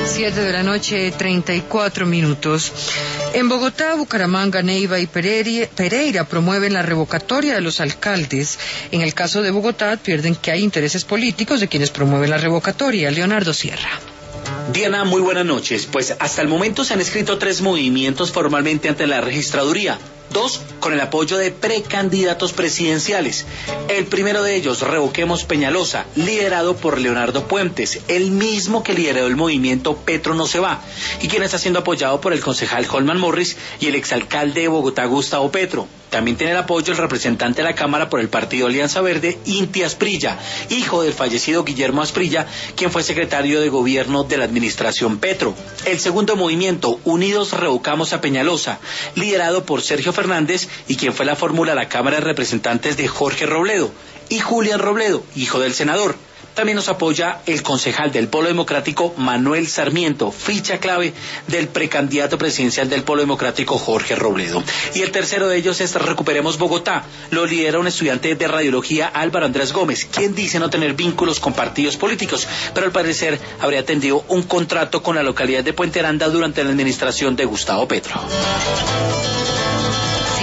7:34 p.m. En Bogotá, Bucaramanga, Neiva y Pereira promueven la revocatoria de los alcaldes. En el caso de Bogotá, advierten que hay intereses políticos de quienes promueven la revocatoria. Leonardo Sierra. Diana, muy buenas noches. Pues hasta el momento se han escrito 3 movimientos formalmente ante la registraduría. 2 con el apoyo de precandidatos presidenciales. El primero de ellos, Revoquemos Peñalosa, liderado por Leonardo Puentes, el mismo que lideró el movimiento Petro no se va, y quien está siendo apoyado por el concejal Holman Morris y el exalcalde de Bogotá, Gustavo Petro. También tiene el apoyo el representante de la Cámara por el partido Alianza Verde, Inti Asprilla, hijo del fallecido Guillermo Asprilla, quien fue secretario de gobierno de la administración Petro. El segundo movimiento, Unidos Revocamos a Peñalosa, liderado por Sergio Fernández y quien fue la fórmula a la Cámara de Representantes de Jorge Robledo, y Julián Robledo, hijo del senador. También nos apoya el concejal del Polo Democrático, Manuel Sarmiento, ficha clave del precandidato presidencial del Polo Democrático, Jorge Robledo. Y el tercero de ellos es Recuperemos Bogotá. Lo lidera un estudiante de radiología, Álvaro Andrés Gómez, quien dice no tener vínculos con partidos políticos, pero al parecer habría atendido un contrato con la localidad de Puente Aranda durante la administración de Gustavo Petro.